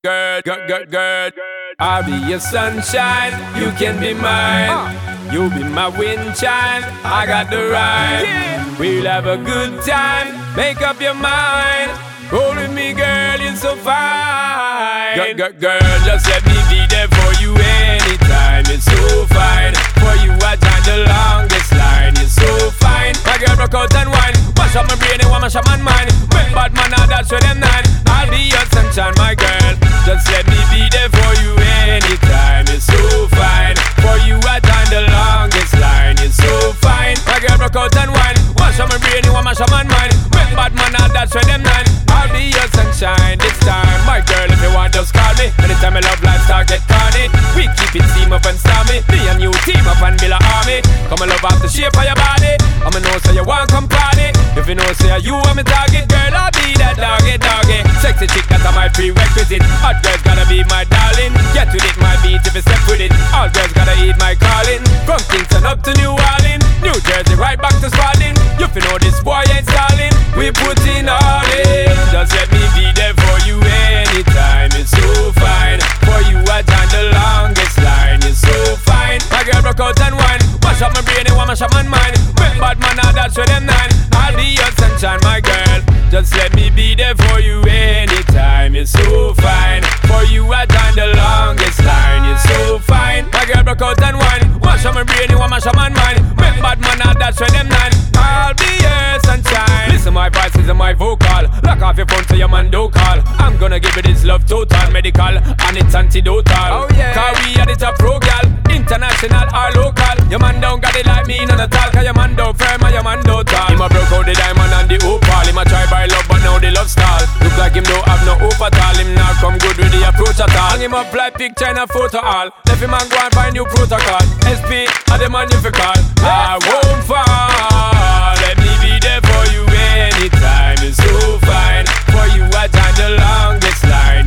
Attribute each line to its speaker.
Speaker 1: girl. I'll be your sunshine, you can be mine. You be my wind chime, I got the rhyme. We'll have a good time, make up your mind. Roll with me, girl, you're so fine. Girl, just let me be there for you anytime. You're so fine. For you, I time the longest line. You're so fine. My girl, broke out and wine. Mash up my brain and one mash up my mind. Make bad man, now that's for them nine. I'll be your sunshine, my girl. Just let me be there for you anytime. You're so fine. For you, I time the longest line. You're so fine. My girl, broke out and wine. Mash up my brain and one mash up my mind. Make bad man, now that's for them nine. I'll be your sunshine this time. My girl, if you want, just call me. Anytime I love lifestyle get corny. We keep it steam up and stormy. Me and you team up and build a army. Come and love off the shape of your body. I'ma know say you want come party. If you know say you want me target, girl, I'll be that doggy. Sexy chick, that's my prerequisite. Hot girls gotta be my darling. Get with it, my beat if you step with it. All girls gotta eat my calling. From Kingston up to New Orleans, New Jersey right back to Spalding. You fi know this boy ain't stalling. We put in all in. Just let me be there for you anytime. It's so fine. For you I time the longest line. It's so fine. My girl broke out and wine. Mash up my brain and one mash up my mind. Make bad man now that's for them nine. I'll be your sunshine, my girl. Just let me be there for you anytime. It's so fine. For you I time the longest line. You're so fine. My girl broke out and wine. Mash up my brain and one mash up my mind. Make bad man now that's for them nine. I'll be your sunshine. Listen, my voice is my vocal. Lock off your phone so your man don't call. I'm gonna give you this love total, medical, and it's antidotal. Oh yeah. Cause we are the top pro gal, international or local. Your man don't got it like me, none at all. Cause your man don't firm and your man don't tall. Him a broke out the diamond and the opal. Him a try buy love but now the love stall. Look like him don't have no hope at all. Him not come good with the approach at all. Hang him up like picture in a photo all. Left him and go and find new protocol. SP are the man you fi call. I won't fall. Let me be there for you anytime. It's so fine. For you I time the longest line.